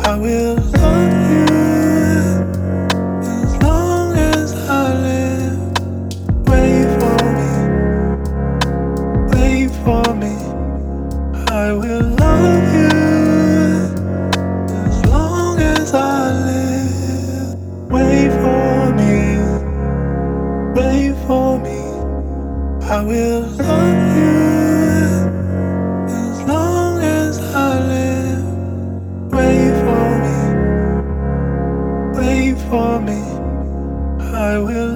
I will love you as long as I live. Wait for me, wait for me. I will love you as long as I live. Wait for me, wait for me. I will love you as long as I live. Wait for me, wait for me. I will